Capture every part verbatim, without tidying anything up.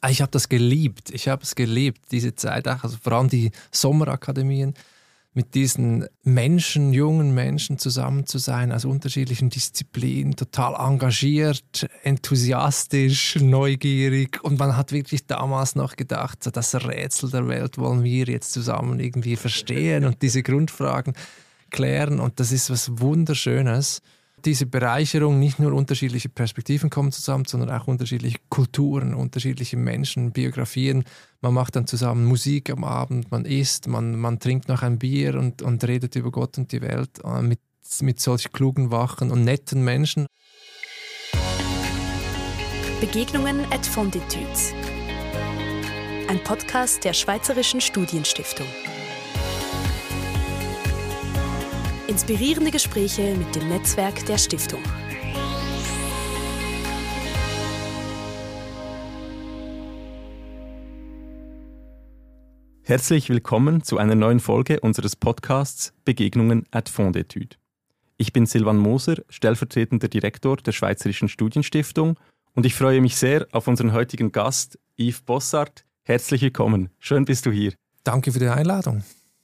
Ich habe das geliebt. Ich habe es geliebt, diese Zeit auch. Also vor allem die Sommerakademien, mit diesen Menschen, jungen Menschen zusammen zu sein, aus unterschiedlichen Disziplinen, total engagiert, enthusiastisch, neugierig. Und man hat wirklich damals noch gedacht, so das Rätsel der Welt wollen wir jetzt zusammen irgendwie verstehen und diese Grundfragen klären. Und das ist was Wunderschönes. Diese Bereicherung, nicht nur unterschiedliche Perspektiven kommen zusammen, sondern auch unterschiedliche Kulturen, unterschiedliche Menschen, Biografien. Man macht dann zusammen Musik am Abend, man isst, man, man trinkt noch ein Bier und, und redet über Gott und die Welt äh, mit, mit solch klugen, wachen und netten Menschen. Begegnungen at Fonditude. Ein Podcast der Schweizerischen Studienstiftung. Inspirierende Gespräche mit dem Netzwerk der Stiftung. Herzlich willkommen zu einer neuen Folge unseres Podcasts Begegnungen at Fonditude. Ich bin Silvan Moser, stellvertretender Direktor der Schweizerischen Studienstiftung und ich freue mich sehr auf unseren heutigen Gast, Yves Bossart. Herzlich willkommen. Schön bist du hier. Danke für die Einladung.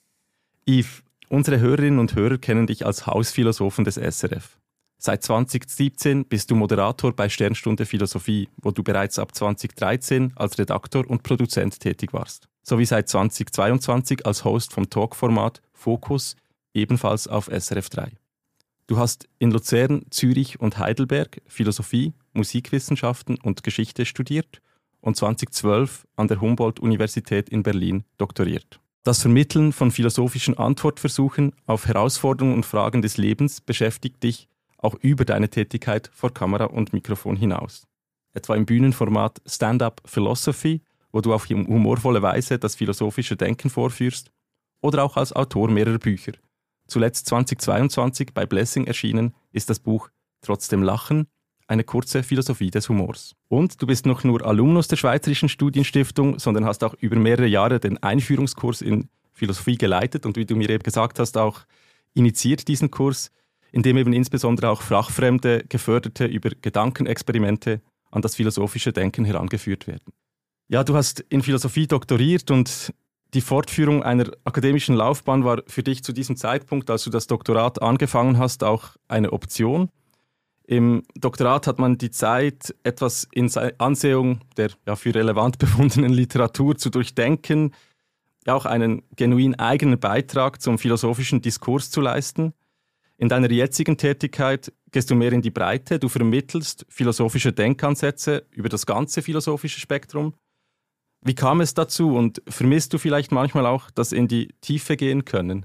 Yves, unsere Hörerinnen und Hörer kennen dich als Hausphilosophen des S R F. Seit zwanzig siebzehn bist du Moderator bei Sternstunde Philosophie, wo du bereits ab zwanzig dreizehn als Redaktor und Produzent tätig warst. Sowie seit zwanzig zweiundzwanzig als Host vom Talkformat Fokus, ebenfalls auf S R F drei. Du hast in Luzern, Zürich und Heidelberg Philosophie, Musikwissenschaften und Geschichte studiert und zwanzig zwölf an der Humboldt-Universität in Berlin doktoriert. Das Vermitteln von philosophischen Antwortversuchen auf Herausforderungen und Fragen des Lebens beschäftigt dich auch über deine Tätigkeit vor Kamera und Mikrofon hinaus. Etwa im Bühnenformat Stand-up Philosophy, wo du auf humorvolle Weise das philosophische Denken vorführst, oder auch als Autor mehrerer Bücher. Zuletzt zwanzig zweiundzwanzig bei Blessing erschienen ist das Buch Trotzdem Lachen, eine kurze Philosophie des Humors. Und du bist noch nur Alumnus der Schweizerischen Studienstiftung, sondern hast auch über mehrere Jahre den Einführungskurs in Philosophie geleitet und wie du mir eben gesagt hast, auch initiiert diesen Kurs, in dem eben insbesondere auch Fachfremde, Geförderte über Gedankenexperimente an das philosophische Denken herangeführt werden. Ja, du hast in Philosophie doktoriert und die Fortführung einer akademischen Laufbahn war für dich zu diesem Zeitpunkt, als du das Doktorat angefangen hast, auch eine Option. Im Doktorat hat man die Zeit, etwas in Ansehung der ja, für relevant befundenen Literatur zu durchdenken, ja auch einen genuin eigenen Beitrag zum philosophischen Diskurs zu leisten. In deiner jetzigen Tätigkeit gehst du mehr in die Breite, du vermittelst philosophische Denkansätze über das ganze philosophische Spektrum. Wie kam es dazu und vermisst du vielleicht manchmal auch das in die Tiefe gehen können?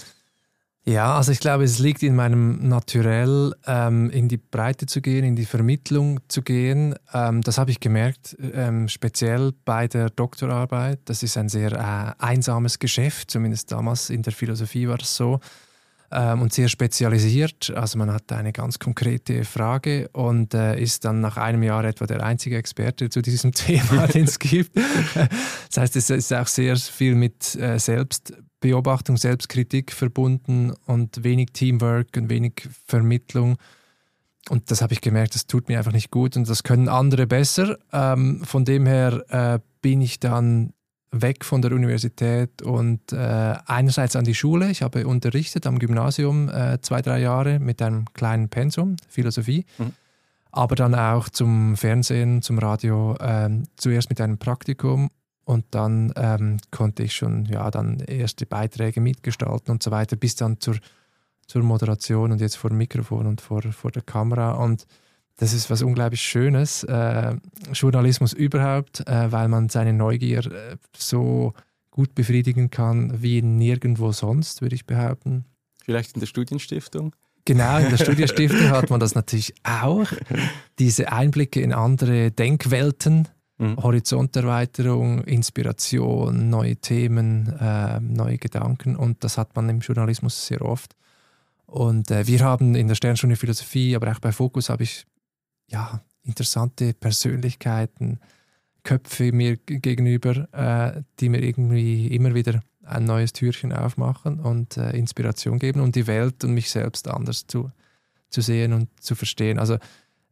Ja, also ich glaube, es liegt in meinem Naturell, ähm, in die Breite zu gehen, in die Vermittlung zu gehen. Ähm, das habe ich gemerkt, ähm, speziell bei der Doktorarbeit. Das ist ein sehr äh, einsames Geschäft, zumindest damals in der Philosophie war das so. Ähm, und sehr spezialisiert. Also man hat eine ganz konkrete Frage und äh, ist dann nach einem Jahr etwa der einzige Experte zu diesem Thema, den es gibt. Das heißt, es ist auch sehr viel mit äh, Selbstbeobachtung, Selbstkritik verbunden und wenig Teamwork und wenig Vermittlung. Und das habe ich gemerkt, das tut mir einfach nicht gut und das können andere besser. Ähm, von dem her äh, bin ich dann weg von der Universität und äh, einerseits an die Schule. Ich habe unterrichtet am Gymnasium äh, zwei, drei Jahre mit einem kleinen Pensum, Philosophie, mhm. aber dann auch zum Fernsehen, zum Radio, ähm, zuerst mit einem Praktikum und dann ähm, konnte ich schon ja, dann erste Beiträge mitgestalten und so weiter, bis dann zur, zur Moderation und jetzt vor dem Mikrofon und vor, vor der Kamera und das ist was unglaublich Schönes, äh, Journalismus überhaupt, äh, weil man seine Neugier äh, so gut befriedigen kann wie nirgendwo sonst, würde ich behaupten. Vielleicht in der Studienstiftung? Genau, in der Studienstiftung hat man das natürlich auch. Diese Einblicke in andere Denkwelten, mhm. Horizonterweiterung, Inspiration, neue Themen, äh, neue Gedanken und das hat man im Journalismus sehr oft. Und äh, wir haben in der Sternstunde Philosophie, aber auch bei Fokus habe ich ja, interessante Persönlichkeiten, Köpfe mir gegenüber, äh, die mir irgendwie immer wieder ein neues Türchen aufmachen und äh, Inspiration geben und die Welt und mich selbst anders zu, zu sehen und zu verstehen. Also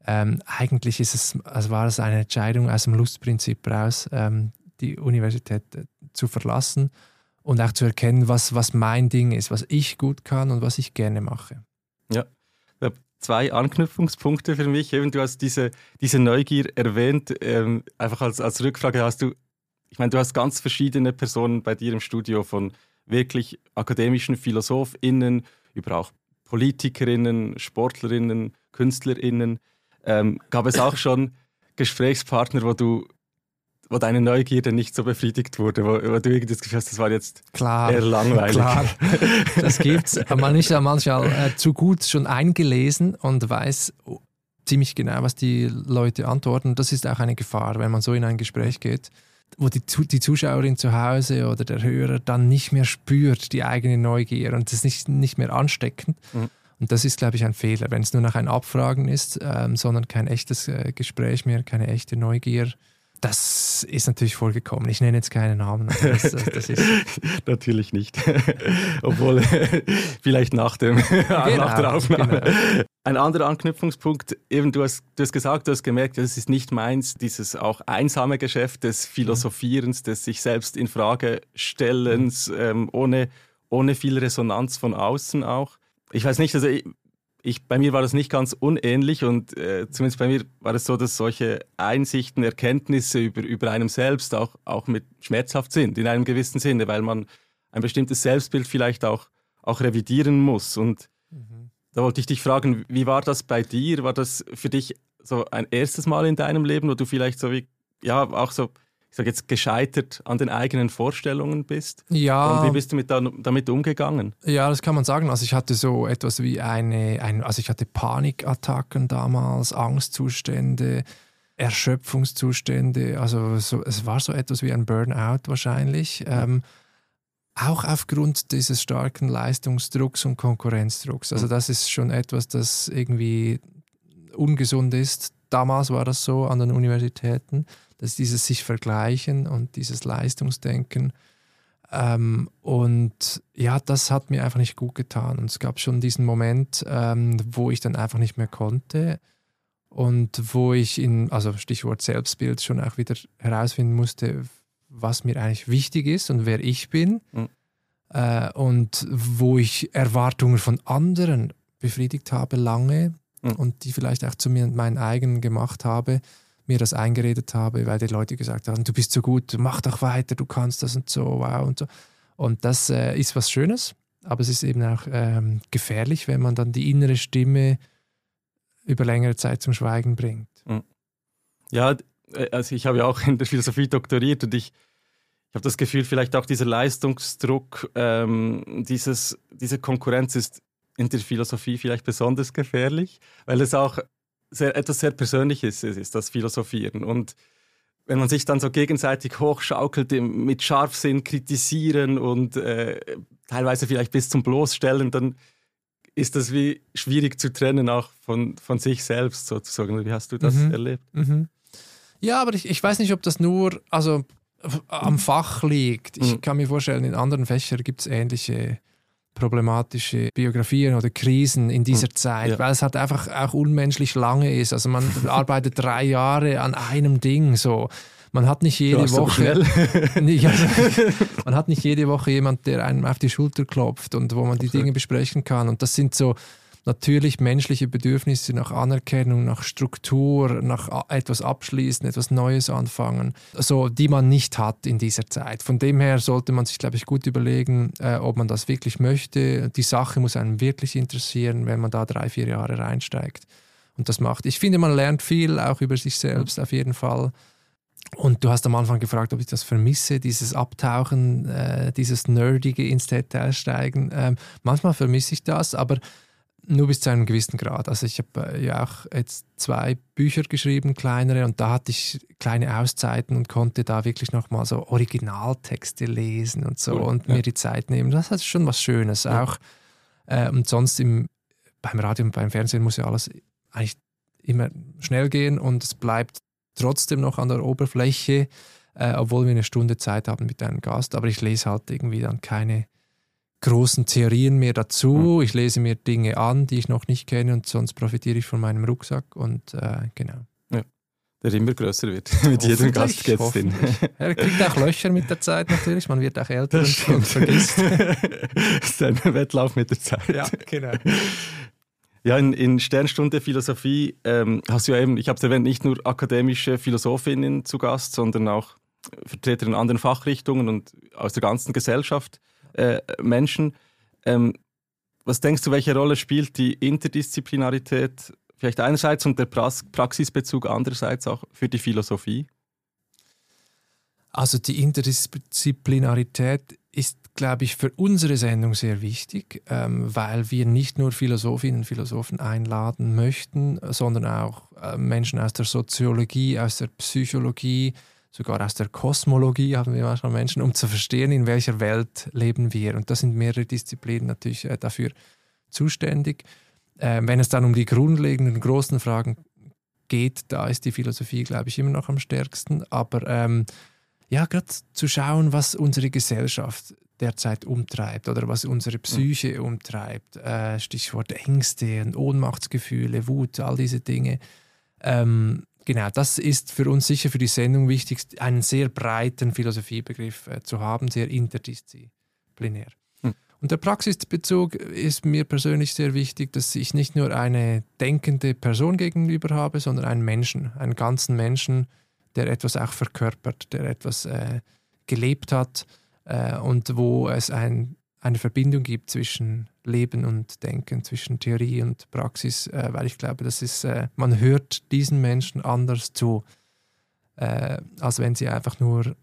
Ähm, eigentlich ist es, also war es eine Entscheidung aus dem Lustprinzip raus, ähm, die Universität äh, zu verlassen und auch zu erkennen, was, was mein Ding ist, was ich gut kann und was ich gerne mache. Ja, ich habe zwei Anknüpfungspunkte für mich. Eben, du hast diese, diese Neugier erwähnt, ähm, einfach als, als Rückfrage hast du, ich meine, du hast ganz verschiedene Personen bei dir im Studio, von wirklich akademischen PhilosophInnen über auch PolitikerInnen, SportlerInnen, KünstlerInnen. Ähm, gab es auch schon Gesprächspartner, wo du, wo deine Neugierde nicht so befriedigt wurde, wo, wo du irgendwie das Gefühl hast, das war jetzt klar, eher langweilig? Klar, das gibt's. Man ist ja manchmal äh, zu gut schon eingelesen und weiß ziemlich genau, was die Leute antworten. Das ist auch eine Gefahr, wenn man so in ein Gespräch geht, wo die, die Zuschauerin zu Hause oder der Hörer dann nicht mehr spürt, die eigene Neugier, und das ist nicht, nicht mehr ansteckend. Mhm. Und das ist, glaube ich, ein Fehler, wenn es nur noch ein Abfragen ist, ähm, sondern kein echtes äh, Gespräch mehr, keine echte Neugier. Das ist natürlich vorgekommen. Ich nenne jetzt keinen Namen. Das, das ist natürlich nicht. Obwohl, vielleicht nach, dem, genau, nach der Aufnahme. Genau. Ein anderer Anknüpfungspunkt, eben du hast, du hast gesagt, du hast gemerkt, das ist nicht meins, dieses auch einsame Geschäft des Philosophierens, des sich selbst in Frage stellens, ähm, ohne, ohne viel Resonanz von außen auch. Ich weiß nicht, also ich, ich, bei mir war das nicht ganz unähnlich und äh, zumindest bei mir war es so, dass solche Einsichten, Erkenntnisse über, über einem selbst auch, auch mit schmerzhaft sind, in einem gewissen Sinne, weil man ein bestimmtes Selbstbild vielleicht auch, auch revidieren muss. Und mhm. da wollte ich dich fragen, wie war das bei dir? War das für dich so ein erstes Mal in deinem Leben, wo du vielleicht so wie, ja, auch so, ich sage jetzt, gescheitert an den eigenen Vorstellungen bist? Ja. Und wie bist du mit da, damit umgegangen? Ja, das kann man sagen. Also ich hatte so etwas wie eine, ein, also ich hatte Panikattacken damals, Angstzustände, Erschöpfungszustände. Also so, es war so etwas wie ein Burnout wahrscheinlich. Ähm, auch aufgrund dieses starken Leistungsdrucks und Konkurrenzdrucks. Also das ist schon etwas, das irgendwie ungesund ist. Damals war das so an den Universitäten, dass dieses sich vergleichen und dieses Leistungsdenken. Ähm, und ja, das hat mir einfach nicht gut getan. Und es gab schon diesen Moment, ähm, wo ich dann einfach nicht mehr konnte und wo ich in, also Stichwort Selbstbild, schon auch wieder herausfinden musste, was mir eigentlich wichtig ist und wer ich bin. Mhm. Äh, und wo ich Erwartungen von anderen befriedigt habe lange mhm. und die vielleicht auch zu mir und meinen eigenen gemacht habe, mir das eingeredet habe, weil die Leute gesagt haben, du bist so gut, mach doch weiter, du kannst das und so, wow und so. Und das äh, ist was Schönes, aber es ist eben auch ähm, gefährlich, wenn man dann die innere Stimme über längere Zeit zum Schweigen bringt. Ja, also ich habe ja auch in der Philosophie doktoriert und ich, ich habe das Gefühl, vielleicht auch dieser Leistungsdruck, ähm, dieses, diese Konkurrenz ist in der Philosophie vielleicht besonders gefährlich, weil es auch Sehr, etwas sehr Persönliches ist, ist das Philosophieren. Und wenn man sich dann so gegenseitig hochschaukelt, mit Scharfsinn kritisieren und äh, teilweise vielleicht bis zum Bloßstellen, dann ist das wie schwierig zu trennen, auch von, von sich selbst sozusagen. Wie hast du das mhm. erlebt? Mhm. Ja, aber ich, ich weiß nicht, ob das nur also, am Fach liegt. Ich mhm. kann mir vorstellen, in anderen Fächern gibt es ähnliche problematische Biografien oder Krisen in dieser mhm. Zeit, ja. weil es halt einfach auch unmenschlich lange ist. Also man arbeitet drei Jahre an einem Ding. So. Man hat nicht jede Woche nicht, also, man hat nicht jede Woche jemand, der einem auf die Schulter klopft und wo man die Dinge besprechen kann. Und das sind so natürlich menschliche Bedürfnisse nach Anerkennung, nach Struktur, nach etwas abschließen, etwas Neues anfangen, so, die man nicht hat in dieser Zeit. Von dem her sollte man sich, glaube ich, gut überlegen, äh, ob man das wirklich möchte. Die Sache muss einen wirklich interessieren, wenn man da drei, vier Jahre reinsteigt und das macht. Ich finde, man lernt viel, auch über sich selbst auf jeden Fall. Und du hast am Anfang gefragt, ob ich das vermisse, dieses Abtauchen, äh, dieses Nerdige ins Detail steigen. Ähm, manchmal vermisse ich das, aber nur bis zu einem gewissen Grad. Also ich habe äh, ja auch jetzt zwei Bücher geschrieben, kleinere, und da hatte ich kleine Auszeiten und konnte da wirklich nochmal so Originaltexte lesen und so cool, und ja. mir die Zeit nehmen. Das ist schon was Schönes ja. auch. Äh, und sonst im, beim Radio und beim Fernsehen muss ja alles eigentlich immer schnell gehen und es bleibt trotzdem noch an der Oberfläche, äh, obwohl wir eine Stunde Zeit haben mit einem Gast. Aber ich lese halt irgendwie dann keine großen Theorien mehr dazu. Ich lese mir Dinge an, die ich noch nicht kenne und sonst profitiere ich von meinem Rucksack und äh, genau. Ja, der immer größer wird. Mit jedem Gast geht es hin. Er kriegt auch Löcher mit der Zeit natürlich, man wird auch älter und, und vergisst. Das ist ein Wettlauf mit der Zeit. Ja, genau. Ja, in, in Sternstunde Philosophie ähm, hast du ja eben, ich habe es erwähnt, nicht nur akademische Philosophinnen zu Gast, sondern auch Vertreter in anderen Fachrichtungen und aus der ganzen Gesellschaft äh, Menschen. Ähm, was denkst du, welche Rolle spielt die Interdisziplinarität vielleicht einerseits und der Prax- Praxisbezug andererseits auch für die Philosophie? Also die Interdisziplinarität ist, glaube ich, für unsere Sendung sehr wichtig, ähm, weil wir nicht nur Philosophinnen und Philosophen einladen möchten, sondern auch äh, Menschen aus der Soziologie, aus der Psychologie, sogar aus der Kosmologie haben wir manchmal Menschen, um zu verstehen, in welcher Welt leben wir. Und da sind mehrere Disziplinen natürlich äh, dafür zuständig. Äh, wenn es dann um die grundlegenden, großen Fragen geht, da ist die Philosophie, glaube ich, immer noch am stärksten. Aber ähm, ja, gerade zu schauen, was unsere Gesellschaft derzeit umtreibt oder was unsere Psyche mhm. umtreibt. Äh, Stichwort Ängste und Ohnmachtsgefühle, Wut, all diese Dinge. Ähm, genau, das ist für uns sicher für die Sendung wichtig, einen sehr breiten Philosophiebegriff äh, zu haben, sehr interdisziplinär. Mhm. Und der Praxisbezug ist mir persönlich sehr wichtig, dass ich nicht nur eine denkende Person gegenüber habe, sondern einen Menschen, einen ganzen Menschen, der etwas auch verkörpert, der etwas äh, gelebt hat äh, und wo es ein, eine Verbindung gibt zwischen Leben und Denken, zwischen Theorie und Praxis, äh, weil ich glaube, das ist, äh, man hört diesen Menschen anders zu, äh, als wenn sie einfach nur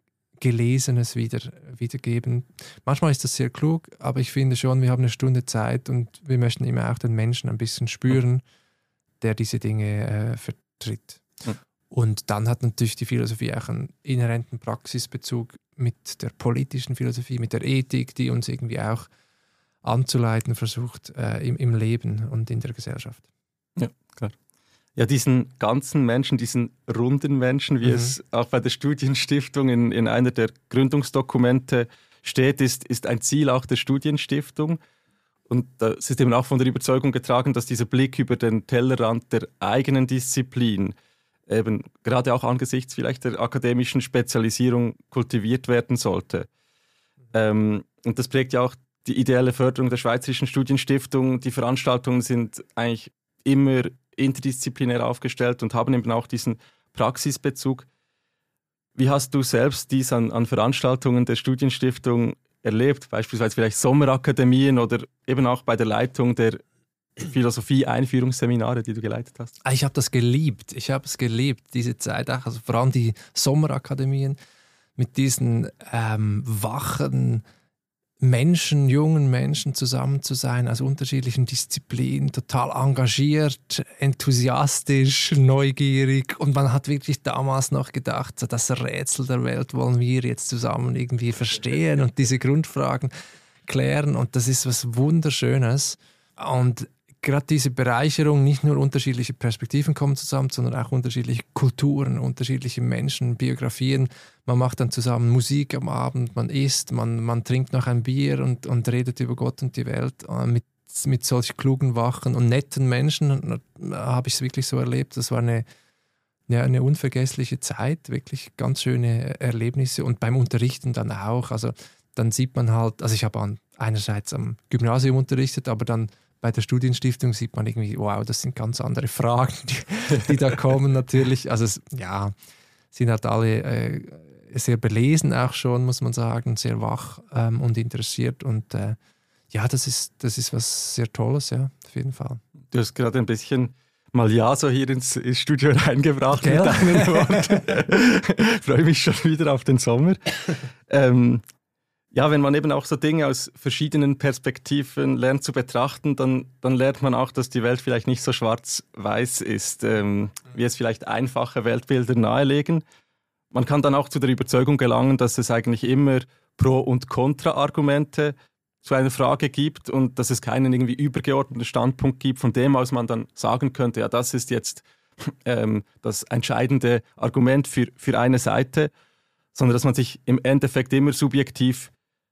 Gelesenes wieder, wiedergeben. Manchmal ist das sehr klug, aber ich finde schon, wir haben eine Stunde Zeit und wir möchten immer auch den Menschen ein bisschen spüren, der diese Dinge äh, vertritt. Mhm. Und dann hat natürlich die Philosophie auch einen inhärenten Praxisbezug mit der politischen Philosophie, mit der Ethik, die uns irgendwie auch anzuleiten versucht äh, im, im Leben und in der Gesellschaft. Ja, klar. Ja, diesen ganzen Menschen, diesen runden Menschen, wie mhm. es auch bei der Studienstiftung in, in einer der Gründungsdokumente steht, ist, ist ein Ziel auch der Studienstiftung. Und das ist eben auch von der Überzeugung getragen, dass dieser Blick über den Tellerrand der eigenen Disziplin eben gerade auch angesichts vielleicht der akademischen Spezialisierung kultiviert werden sollte. Ähm, und das prägt ja auch die ideelle Förderung der Schweizerischen Studienstiftung. Die Veranstaltungen sind eigentlich immer interdisziplinär aufgestellt und haben eben auch diesen Praxisbezug. Wie hast du selbst dies an, an Veranstaltungen der Studienstiftung erlebt? Beispielsweise vielleicht Sommerakademien oder eben auch bei der Leitung der Philosophie-Einführungsseminare, die du geleitet hast? Ich habe das geliebt. Ich habe es geliebt, diese Zeit auch. Also vor allem die Sommerakademien mit diesen ähm, wachen Menschen, jungen Menschen zusammen zu sein, aus unterschiedlichen Disziplinen, total engagiert, enthusiastisch, neugierig. Und man hat wirklich damals noch gedacht, so das Rätsel der Welt wollen wir jetzt zusammen irgendwie verstehen und diese Grundfragen klären. Und das ist was Wunderschönes. Und gerade diese Bereicherung, nicht nur unterschiedliche Perspektiven kommen zusammen, sondern auch unterschiedliche Kulturen, unterschiedliche Menschen, Biografien. Man macht dann zusammen Musik am Abend, man isst, man, man trinkt noch ein Bier und, und redet über Gott und die Welt. Mit, mit solch klugen, wachen und netten Menschen habe ich es wirklich so erlebt. Das war eine, ja, eine unvergessliche Zeit, wirklich ganz schöne Erlebnisse. Und beim Unterrichten dann auch. Also dann sieht man halt, also ich habe einerseits am Gymnasium unterrichtet, aber dann bei der Studienstiftung sieht man irgendwie, wow, das sind ganz andere Fragen, die, die da kommen natürlich. Also es, ja, sind halt alle äh, sehr belesen auch schon, muss man sagen, sehr wach ähm, und interessiert. Und äh, ja, das ist, das ist was sehr Tolles, ja, auf jeden Fall. Du hast gerade ein bisschen mal ja so hier ins Studio reingebracht Gell? Mit deinen Worten. Ich freue mich schon wieder auf den Sommer. ähm, Ja, wenn man eben auch so Dinge aus verschiedenen Perspektiven lernt zu betrachten, dann, dann lernt man auch, dass die Welt vielleicht nicht so schwarz-weiß ist, ähm, wie es vielleicht einfache Weltbilder nahelegen. Man kann dann auch zu der Überzeugung gelangen, dass es eigentlich immer Pro- und Kontra-Argumente zu einer Frage gibt und dass es keinen irgendwie übergeordneten Standpunkt gibt, von dem aus man dann sagen könnte, ja, das ist jetzt ähm, das entscheidende Argument für, für eine Seite, sondern dass man sich im Endeffekt immer subjektiv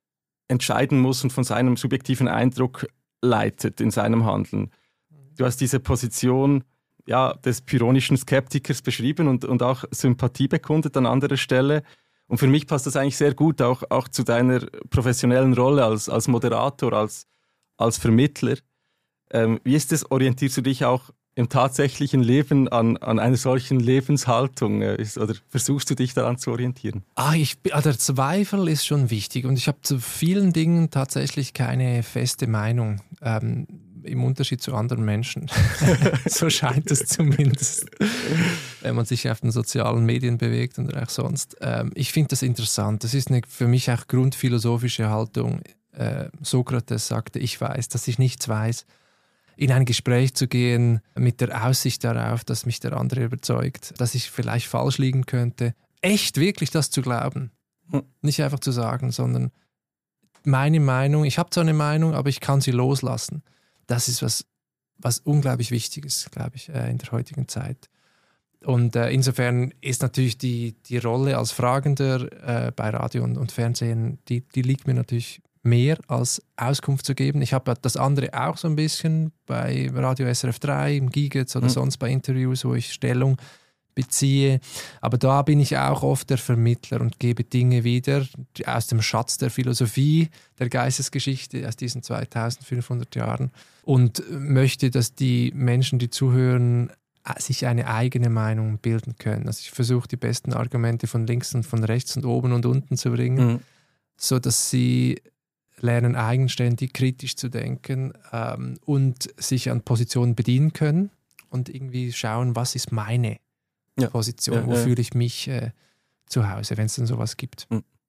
entscheiden muss und von seinem subjektiven Eindruck leitet in seinem Handeln. Du hast diese Position ja, des pyrrhonischen Skeptikers beschrieben und, und auch Sympathie bekundet an anderer Stelle. Und für mich passt das eigentlich sehr gut auch, auch zu deiner professionellen Rolle als, als Moderator, als, als Vermittler. Ähm, wie ist es, orientierst du dich auch im tatsächlichen Leben an, an einer solchen Lebenshaltung äh, ist, oder versuchst du dich daran zu orientieren? Ah, ich, also der Zweifel ist schon wichtig und ich habe zu vielen Dingen tatsächlich keine feste Meinung, ähm, im Unterschied zu anderen Menschen. So scheint es zumindest, wenn man sich auf den sozialen Medien bewegt und auch sonst. Ähm, ich finde das interessant. Das ist eine für mich auch grundphilosophische Haltung. Äh, Sokrates sagte, ich weiß, dass ich nichts weiß. In ein Gespräch zu gehen mit der Aussicht darauf, dass mich der andere überzeugt, dass ich vielleicht falsch liegen könnte. Echt wirklich das zu glauben. Nicht einfach zu sagen, sondern meine Meinung, ich habe zwar eine Meinung, aber ich kann sie loslassen. Das ist was, was unglaublich wichtig ist, glaube ich, in der heutigen Zeit. Und äh, insofern ist natürlich die, die Rolle als Fragender äh, bei Radio und, und Fernsehen, die, die liegt mir natürlich mehr als Auskunft zu geben. Ich habe das andere auch so ein bisschen bei Radio S R F drei, im Gigetz oder mhm. sonst bei Interviews, wo ich Stellung beziehe. Aber da bin ich auch oft der Vermittler und gebe Dinge wieder aus dem Schatz der Philosophie, der Geistesgeschichte aus diesen zweitausendfünfhundert Jahren und möchte, dass die Menschen, die zuhören, sich eine eigene Meinung bilden können. Also ich versuche, die besten Argumente von links und von rechts und oben und unten zu bringen, mhm. sodass sie lernen, eigenständig, kritisch zu denken ähm, und sich an Positionen bedienen können und irgendwie schauen, was ist meine ja. Position, ja, wo ja. fühle ich mich äh, zu Hause, wenn es dann sowas gibt.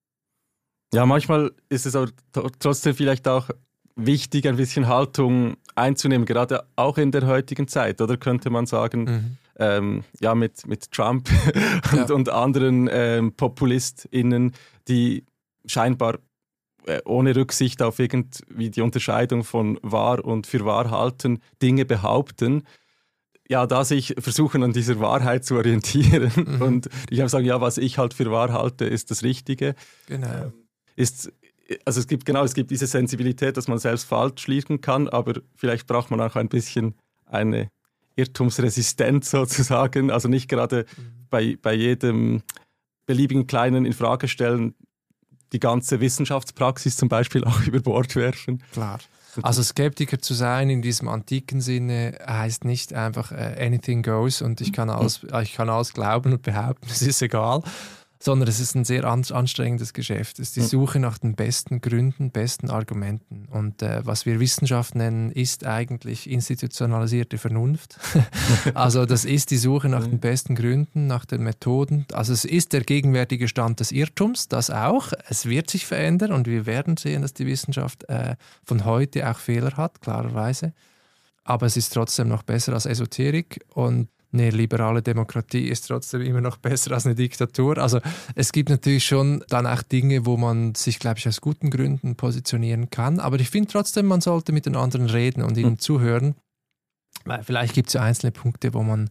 Ja, manchmal ist es auch trotzdem vielleicht auch wichtig, ein bisschen Haltung einzunehmen, gerade auch in der heutigen Zeit, oder könnte man sagen, mhm. ähm, ja, mit, mit Trump und, ja. und anderen ähm, PopulistInnen, die scheinbar ohne Rücksicht auf irgendwie die Unterscheidung von wahr und für wahr halten, Dinge behaupten, ja, da sich versuchen, an dieser Wahrheit zu orientieren mhm. und ich habe sagen, ja, was ich halt für wahr halte, ist das Richtige. Genau. Ist, also es gibt genau, es gibt diese Sensibilität, dass man selbst falsch liegen kann, aber vielleicht braucht man auch ein bisschen eine Irrtumsresistenz sozusagen, also nicht gerade mhm. bei, bei jedem beliebigen kleinen Infragestellen die ganze Wissenschaftspraxis zum Beispiel auch über Bord werfen. Klar. Also Skeptiker zu sein in diesem antiken Sinne heißt nicht einfach uh, anything goes und ich kann, alles, ich kann alles glauben und behaupten, es ist egal, sondern es ist ein sehr anstrengendes Geschäft. Es ist die Suche nach den besten Gründen, besten Argumenten. Und äh, was wir Wissenschaft nennen, ist eigentlich institutionalisierte Vernunft. Also das ist die Suche nach den besten Gründen, nach den Methoden. Also es ist der gegenwärtige Stand des Irrtums, das auch. Es wird sich verändern und wir werden sehen, dass die Wissenschaft äh, von heute auch Fehler hat, klarerweise. Aber es ist trotzdem noch besser als Esoterik und eine liberale Demokratie ist trotzdem immer noch besser als eine Diktatur. Also es gibt natürlich schon dann auch Dinge, wo man sich, glaube ich, aus guten Gründen positionieren kann. Aber ich finde trotzdem, man sollte mit den anderen reden und ihnen mhm. zuhören. Weil vielleicht gibt es ja einzelne Punkte, wo man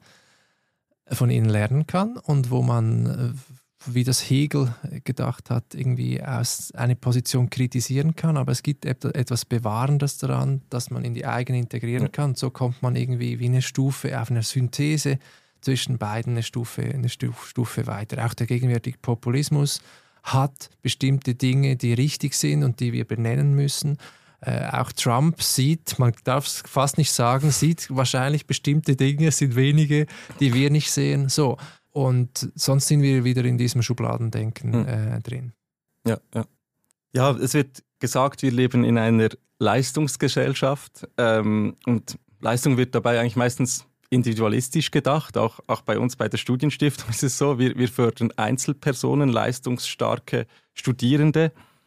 von ihnen lernen kann und wo man, wie das Hegel gedacht hat, irgendwie aus eine Position kritisieren kann. Aber es gibt etwas Bewahrendes daran, dass man in die eigene integrieren kann. So kommt man irgendwie wie eine Stufe auf einer Synthese zwischen beiden eine Stufe, eine Stufe weiter. Auch der gegenwärtige Populismus hat bestimmte Dinge, die richtig sind und die wir benennen müssen. Äh, auch Trump sieht, man darf es fast nicht sagen, sieht wahrscheinlich bestimmte Dinge, es sind wenige, die wir nicht sehen. So. Und sonst sind wir wieder in diesem Schubladendenken hm. äh, drin. Ja, ja. Ja, es wird gesagt, wir leben in einer Leistungsgesellschaft ähm, und Leistung wird dabei eigentlich meistens individualistisch gedacht. Auch, auch bei uns bei der Studienstiftung ist es so, wir, wir fördern Einzelpersonen, leistungsstarke Studierende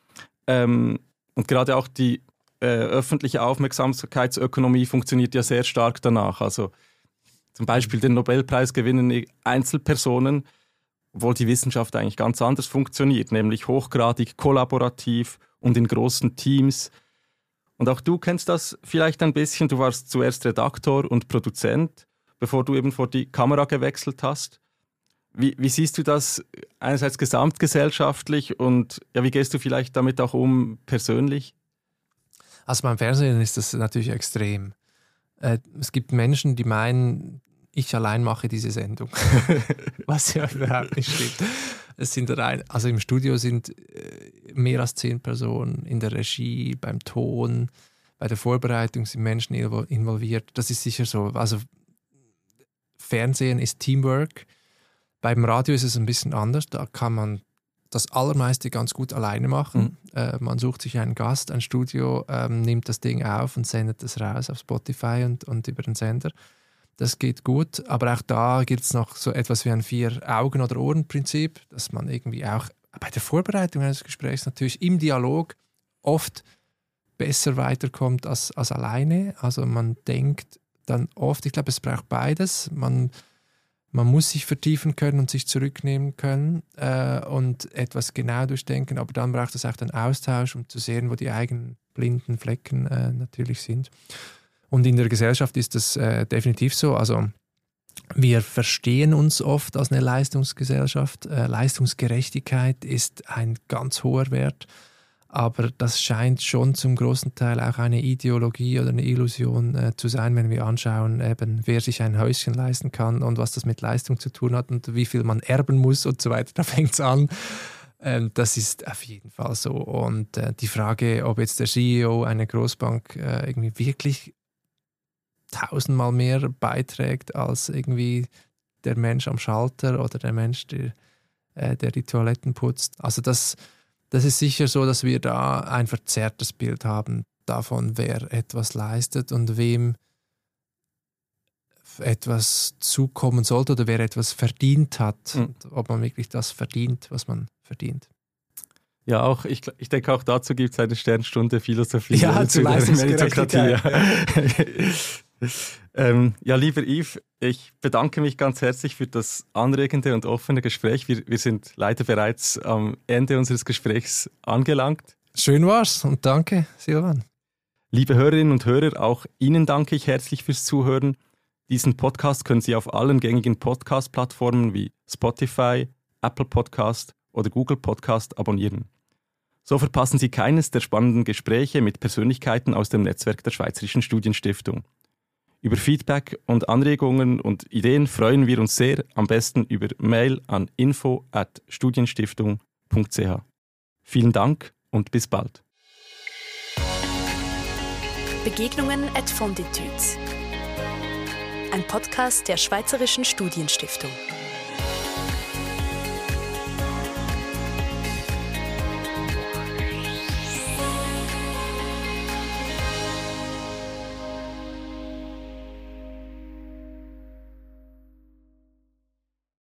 ähm, und gerade auch die äh, öffentliche Aufmerksamkeitsökonomie funktioniert ja sehr stark danach. Also zum Beispiel den Nobelpreis gewinnen Einzelpersonen, obwohl die Wissenschaft eigentlich ganz anders funktioniert, nämlich hochgradig kollaborativ und in großen Teams. Und auch du kennst das vielleicht ein bisschen. Du warst zuerst Redaktor und Produzent, bevor du eben vor die Kamera gewechselt hast. Wie, wie siehst du das einerseits gesamtgesellschaftlich und ja, wie gehst du vielleicht damit auch um persönlich? Also beim Fernsehen ist das natürlich extrem. Äh, es gibt Menschen, die meinen, ich allein mache diese Sendung. Was ja überhaupt nicht stimmt. Es sind rein, also im Studio sind mehr als zehn Personen, in der Regie, beim Ton, bei der Vorbereitung sind Menschen involviert. Das ist sicher so. Also Fernsehen ist Teamwork. Beim Radio ist es ein bisschen anders. Da kann man das Allermeiste ganz gut alleine machen. Mhm. Äh, man sucht sich einen Gast, ein Studio, ähm, nimmt das Ding auf und sendet es raus auf Spotify und, und über den Sender. Das geht gut, aber auch da gibt es noch so etwas wie ein Vier-Augen- oder Ohren-Prinzip, dass man irgendwie auch bei der Vorbereitung eines Gesprächs natürlich im Dialog oft besser weiterkommt als, als alleine. Also man denkt dann oft, ich glaube, es braucht beides. Man Man muss sich vertiefen können und sich zurücknehmen können äh, und etwas genau durchdenken, aber dann braucht es auch den Austausch, um zu sehen, wo die eigenen blinden Flecken äh, natürlich sind. Und in der Gesellschaft ist das äh, definitiv so. Also wir verstehen uns oft als eine Leistungsgesellschaft. Äh, Leistungsgerechtigkeit ist ein ganz hoher Wert, aber das scheint schon zum großen Teil auch eine Ideologie oder eine Illusion äh, zu sein, wenn wir anschauen, eben, wer sich ein Häuschen leisten kann und was das mit Leistung zu tun hat und wie viel man erben muss und so weiter. Da fängt es an. Ähm, das ist auf jeden Fall so. Und äh, die Frage, ob jetzt der C E O einer Großbank äh, irgendwie wirklich tausendmal mehr beiträgt als irgendwie der Mensch am Schalter oder der Mensch, der, äh, der die Toiletten putzt. Also das Das ist sicher so, dass wir da ein verzerrtes Bild haben davon, wer etwas leistet und wem etwas zukommen sollte oder wer etwas verdient hat. Mhm. Und ob man wirklich das verdient, was man verdient. Ja, auch ich, ich denke, auch dazu gibt es eine Sternstunde Philosophie. Ja, zu Leistungsgerechtigkeit. Ja. ähm, ja, lieber Yves, ich bedanke mich ganz herzlich für das anregende und offene Gespräch. Wir, wir sind leider bereits am Ende unseres Gesprächs angelangt. Schön war's und danke, Silvan. Liebe Hörerinnen und Hörer, auch Ihnen danke ich herzlich fürs Zuhören. Diesen Podcast können Sie auf allen gängigen Podcast-Plattformen wie Spotify, Apple Podcast oder Google Podcast abonnieren. So verpassen Sie keines der spannenden Gespräche mit Persönlichkeiten aus dem Netzwerk der Schweizerischen Studienstiftung. Über Feedback und Anregungen und Ideen freuen wir uns sehr, am besten über Mail an info at studienstiftung punkt c h. Vielen Dank und bis bald. Begegnungen at Fonditudes. Ein Podcast der Schweizerischen Studienstiftung.